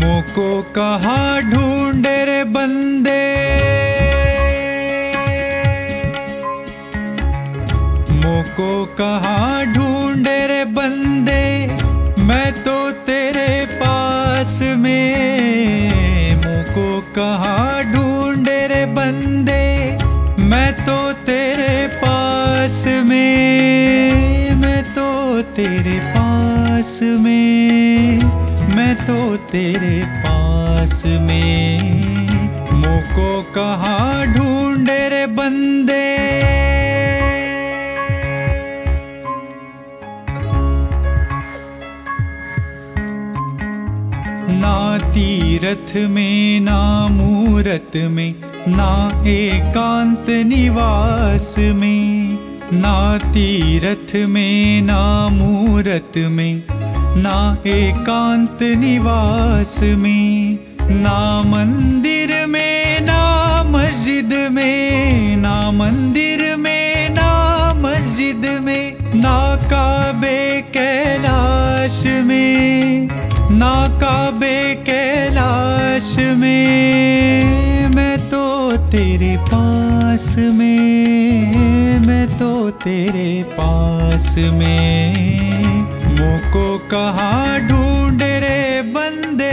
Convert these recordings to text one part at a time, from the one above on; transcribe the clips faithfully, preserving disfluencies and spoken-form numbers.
मोको कहाँ ढूंढे रे बंदे, मोको कहाँ ढूंढे रे बंदे, मैं तो तेरे पास में। मोको कहाँ ढूंढे रे बंदे, मैं तो तेरे पास में। मैं तो तेरे पास में, मैं तो तेरे पास में। मोको कहाँ ढूंढे रे बंदे। ना तीरथ में ना मूरत में, ना एकांत निवास में। ना तीरथ में ना मूरत में, ना एकांत निवास में। ना मंदिर में ना मस्जिद में, ना मंदिर में ना मस्जिद में। ना काबे कैलाश में, ना काबे कैलाश में। मैं तो तेरे पास में, मैं तो तेरे पास में। मोको कहाँ ढूंढे रे बंदे।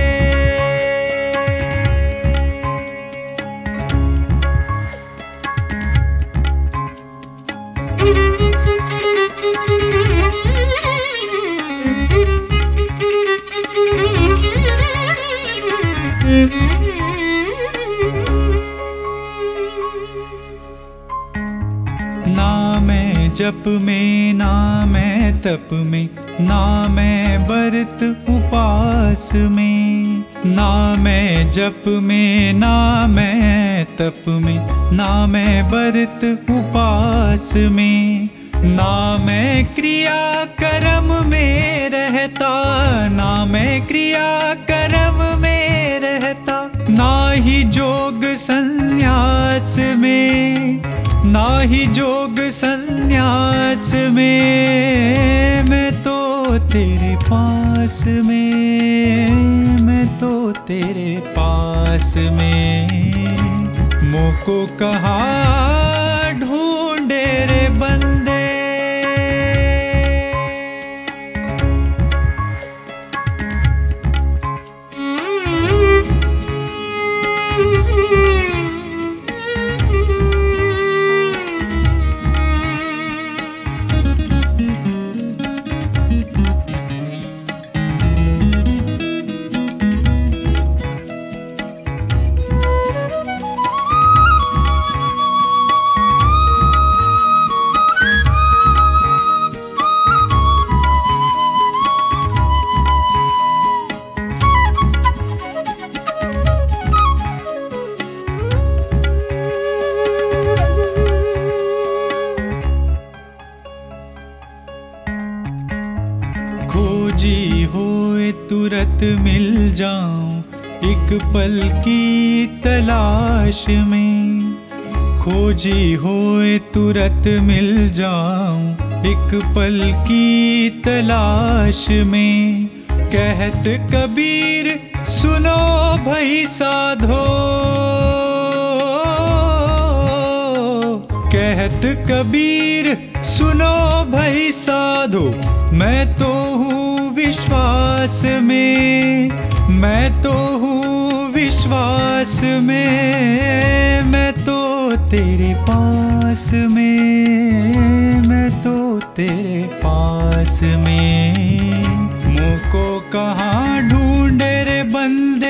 ना मैं जप में ना मैं तप में, ना मैं व्रत उपास में। ना मैं जप में ना मैं तप में, ना मैं व्रत उपास में। ना मैं क्रिया कर्म में रहता, ना मैं क्रिया कर्म में रहता। ना ही जोग संन्यास में, ना ही जोग संन्यास में। मैं तो तेरे पास में, मैं तो तेरे पास में। मोको कहाँ ढूंढे रे बंदे। खोजी होए तुरत मिल जाऊं एक पल की तलाश में। खोजी होए तुरत मिल जाऊं एक पल की तलाश में। कहत कबीर सुनो भई साधो, कहत कबीर सुनो भई साधो। मैं तो हूँ विश्वास में, मैं तो हूँ विश्वास में। मैं तो तेरे पास में, मैं तो तेरे पास में। मोको कहाँ ढूंढे रे बंदे।